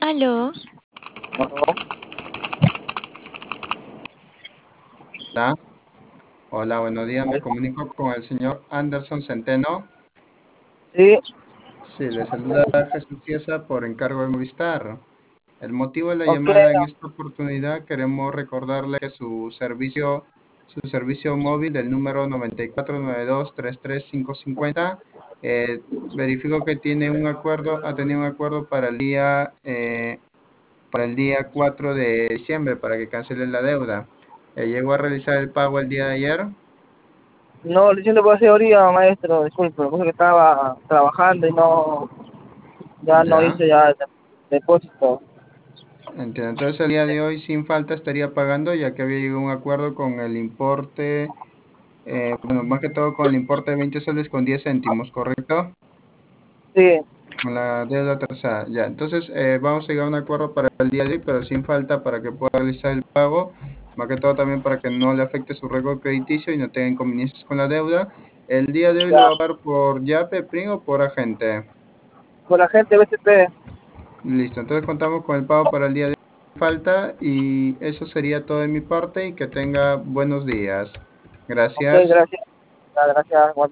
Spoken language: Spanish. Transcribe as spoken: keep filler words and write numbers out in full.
Aló, Bueno, Hola, hola, buenos días. Me comunico con el señor Anderson Centeno. sí, Sí, le saluda Jesús Ciesa por encargo de Movistar. El motivo de la ok, llamada en esta oportunidad, queremos recordarle que su servicio, su servicio móvil del número nueve cuatro nueve dos, tres tres cinco cinco cero, eh, verifico que tiene un acuerdo, ha tenido un acuerdo para el día, eh, para el día cuatro de diciembre para que cancele la deuda. Eh, ¿llegó a realizar el pago el día de ayer? no, recién lo puedo hacer ahorita, maestro, disculpe, lo que pasa es que estaba trabajando y no, ya no Ya. hice ya el depósito. Entiendo. Entonces el día de hoy sin falta estaría pagando ya que había llegado a un acuerdo con el importe, eh, bueno, más que todo con el importe de veinte soles con diez céntimos, ¿correcto? Sí, Con la deuda atrasada. Ya, entonces eh, vamos a llegar a un acuerdo para el día de hoy, pero sin falta para que pueda realizar el pago, más que todo también para que no le afecte su récord crediticio y no tenga inconvenientes con la deuda. El día de hoy lo ya, va a pagar por Yape, Prin o por agente. con la gente B C P, Listo, entonces contamos con el pago para el día de falta y eso sería todo de mi parte y que tenga buenos días. ok, Gracias. gracias, ya, gracias.